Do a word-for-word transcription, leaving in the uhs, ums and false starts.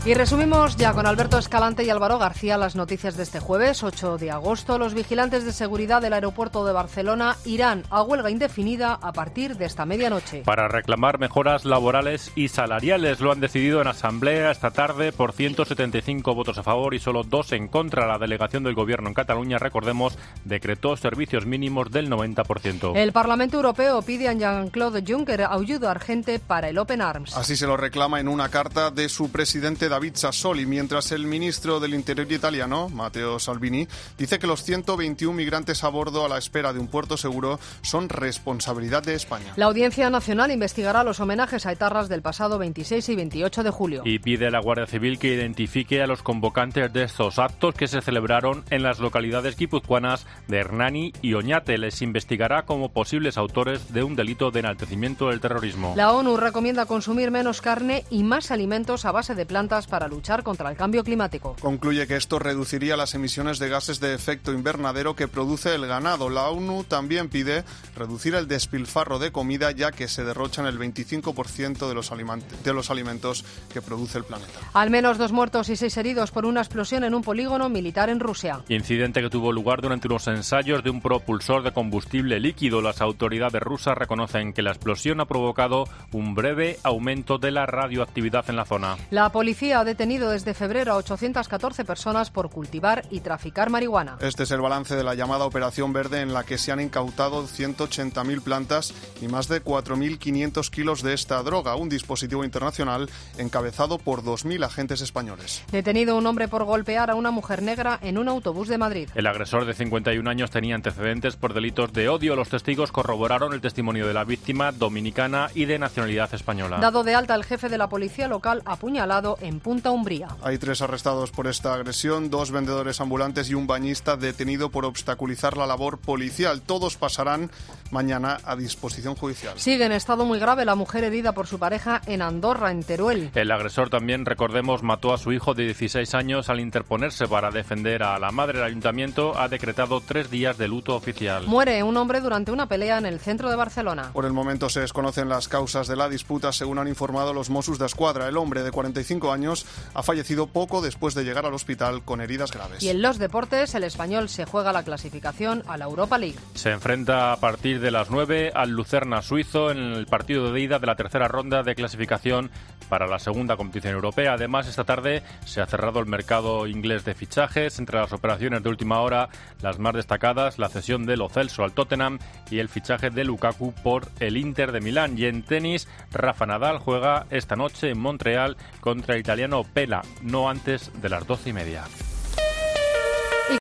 Y resumimos ya con Alberto Escalante y Álvaro García las noticias de este jueves, ocho de agosto. Los vigilantes de seguridad del aeropuerto de Barcelona irán a huelga indefinida a partir de esta medianoche. Para reclamar mejoras laborales y salariales. Lo han decidido en asamblea esta tarde por ciento setenta y cinco votos a favor y solo dos en contra. La delegación del Gobierno en Cataluña, recordemos, decretó servicios mínimos del noventa por ciento. El Parlamento Europeo pide a Jean-Claude Juncker ayuda urgente para el Open Arms. Así se lo reclama en una carta de su presidente David Sassoli, mientras el ministro del Interior italiano, Matteo Salvini, dice que los ciento veintiuno migrantes a bordo a la espera de un puerto seguro son responsabilidad de España. La Audiencia Nacional investigará los homenajes a etarras del pasado veintiséis y veintiocho de julio. Y pide a la Guardia Civil que identifique a los convocantes de estos actos que se celebraron en las localidades guipuzcoanas de Hernani y Oñate. Les investigará como posibles autores de un delito de enaltecimiento del terrorismo. La ONU recomienda consumir menos carne y más alimentos a base de plantas para luchar contra el cambio climático. Concluye que esto reduciría las emisiones de gases de efecto invernadero que produce el ganado. La ONU también pide reducir el despilfarro de comida, ya que se derrochan el veinticinco por ciento de los, aliment- de los alimentos que produce el planeta. Al menos dos muertos y seis heridos por una explosión en un polígono militar en Rusia. Incidente que tuvo lugar durante unos ensayos de un propulsor de combustible líquido. Las autoridades rusas reconocen que la explosión ha provocado un breve aumento de la radioactividad en la zona. La policía ha detenido desde febrero a ochocientas catorce personas por cultivar y traficar marihuana. Este es el balance de la llamada Operación Verde, en la que se han incautado ciento ochenta mil plantas y más de cuatro mil quinientos kilos de esta droga, un dispositivo internacional encabezado por dos mil agentes españoles. Detenido un hombre por golpear a una mujer negra en un autobús de Madrid. El agresor de cincuenta y un años tenía antecedentes por delitos de odio. Los testigos corroboraron el testimonio de la víctima, dominicana y de nacionalidad española. Dado de alta el jefe de la policía local apuñalado en Punta Umbría. Hay tres arrestados por esta agresión, dos vendedores ambulantes y un bañista detenido por obstaculizar la labor policial. Todos pasarán mañana a disposición judicial. Sigue en estado muy grave la mujer herida por su pareja en Andorra, en Teruel. El agresor también, recordemos, mató a su hijo de dieciséis años al interponerse para defender a la madre. El ayuntamiento ha decretado tres días de luto oficial. Muere un hombre durante una pelea en el centro de Barcelona. Por el momento se desconocen las causas de la disputa, según han informado los Mossos d'Esquadra. El hombre de cuarenta y cinco años ha fallecido poco después de llegar al hospital con heridas graves. Y en los deportes, el Español se juega la clasificación a la Europa League. Se enfrenta a partir de las nueve al Lucerna suizo en el partido de ida de la tercera ronda de clasificación para la segunda competición europea. Además, esta tarde se ha cerrado el mercado inglés de fichajes. Entre las operaciones de última hora, las más destacadas, la cesión de Lo Celso al Tottenham y el fichaje de Lukaku por el Inter de Milán. Y en tenis, Rafa Nadal juega esta noche en Montreal contra el italiano Pela, no antes de las doce y media.